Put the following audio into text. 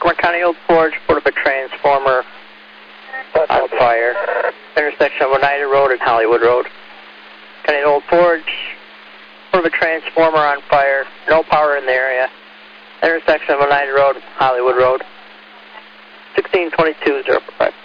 Sacramento County Old Forge, report of a transformer on fire. Intersection of Oneida Road and Hollywood Road. County Old Forge, report of a transformer on fire. No power in the area. Intersection of Oneida Road and Hollywood Road. 1622-045.